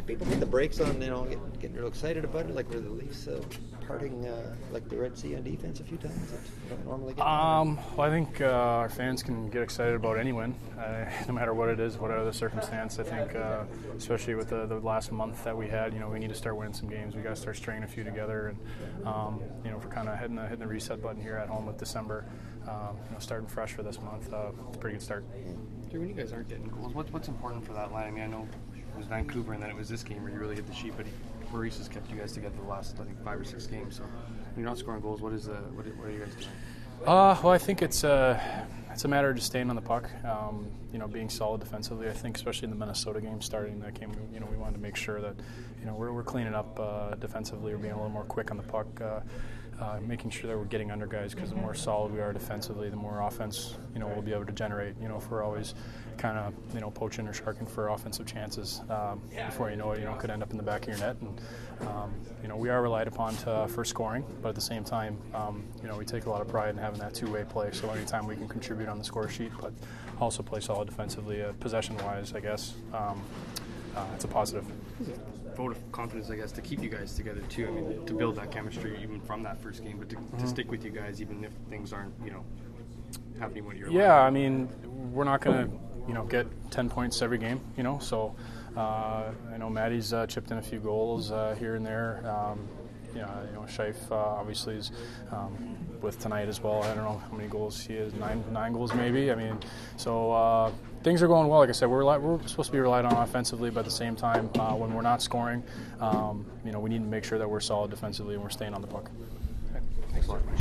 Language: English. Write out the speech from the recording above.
people put the brakes on, getting real excited about it, like were the Leafs parting like the Red Sea on defense a few times? That you don't normally get. Well, I think our fans can get excited about any win, no matter what it is, whatever the circumstance. I think, especially with the last month that we had, we need to start winning some games. We got to start stringing a few together, and if we're kind of hitting the reset button here at home with December, starting fresh for this month, it's a pretty good start. Drew, when you guys aren't getting goals, what's important for that line? I mean, I know it was Vancouver, and then it was this game where you really hit the sheet, but Maurice has kept you guys together the last, I think, 5 or 6 games. So when you're not scoring goals, what are you guys doing? Well, I think it's a matter of just staying on the puck, being solid defensively. I think especially in the Minnesota game, starting that game, we wanted to make sure that, we're cleaning up defensively, we're being a little more quick on the puck, making sure that we're getting under guys, because the more solid we are defensively, the more offense, we'll be able to generate. If we're always kind of, poaching or sharking for offensive chances, before you know it, could end up in the back of your net. And, we are relied upon for scoring, but at the same time, we take a lot of pride in having that two-way play. So anytime we can contribute on the score sheet, but also play solid defensively, possession-wise, I guess, it's a positive. Vote of confidence, I guess, to keep you guys together too. I mean, to build that chemistry even from that first game, but to stick with you guys even if things aren't, happening when you're. Yeah, I mean, we're not going to, get 10 points every game, So I know Maddie's chipped in a few goals here and there. Scheif obviously is with tonight as well. I don't know how many goals he has, nine goals maybe. I mean, so things are going well. Like I said, we're supposed to be relied on offensively, but at the same time, when we're not scoring, we need to make sure that we're solid defensively and we're staying on the puck. Okay. Thanks a lot.